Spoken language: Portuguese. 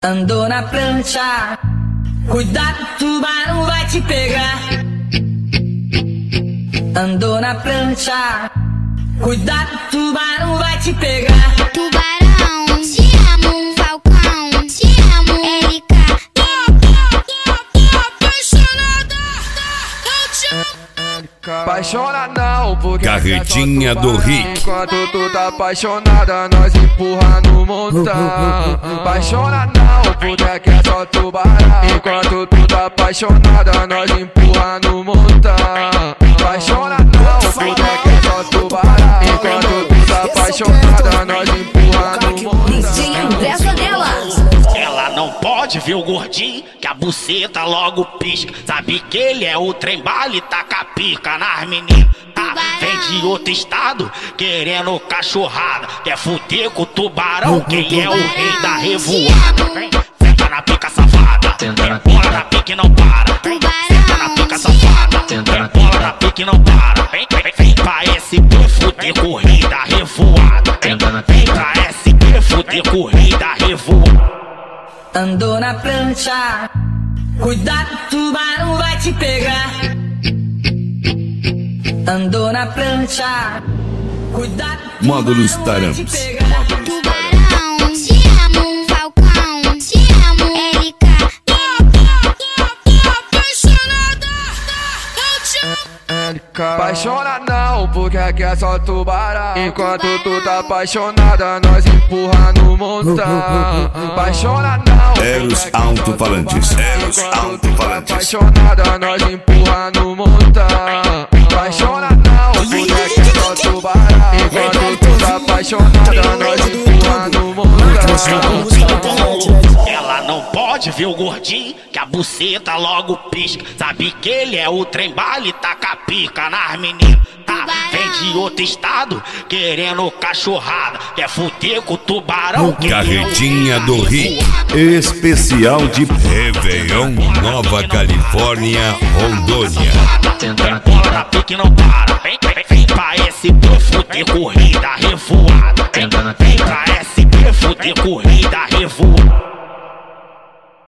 Andou na prancha, cuidado, tubarão vai te pegar. Andou na prancha, cuidado, tubarão vai te pegar. Tubarão, te amo, Falcão, te amo, LK. Apaixona não, porque Carretinha do Rick. Enquanto tu tá apaixonada, nós empurra no montão. Apaixona não, porque aqui é só tubarão. Enquanto tu tá apaixonada, nós empurra no montão. Apaixona não, porque aqui é só tubarão. Enquanto tu tá apaixonada, nós empurra no montão. Ela não pode ver o gordinho, que a buceta logo pisca. Sabe que ele é o trem-bala e taca pica nas meninas. Vem de outro estado, querendo cachorrada. Quer fuder com o tubarão, quem é o rei da revoada. Vem, senta na pica safada, bola na pica e não para. Senta na pica safada, bola na pica e não para. Vem pra SP fuder com o rei da revoada. Vem pra SP fuder com o rei da revoada. Andou na prancha, cuidado, tubarão vai te pegar. Andou na prancha, cuidado, Módulos tubarão vai te Taramps. pegar. Tubarão, te amo, Falcão, te amo, LK. Apaixona não, porque aqui é só tubarão. Enquanto tu tá apaixonada, nós empurra no montão. Apaixona não, Eros alto-falantes. Eros alto-falantes. apaixonada, nós empurra no montão. Apaixona não, porque aqui é só tubarão. Enquanto tu tá apaixonada, nós empurra no montão. Ela não pode ver o gordinho, que a buceta logo pisca. Sabe que ele é o trem-bala e taca pica nas meninas. Vem de outro estado, querendo cachorrada. Quer fuder com o tubarão, quem é o Carretinha rei do da Rick. revoada. Especial de Réveillon, Nova Califórnia, Rondônia. Bola na pique não para. Vem pra SP fuder com o rei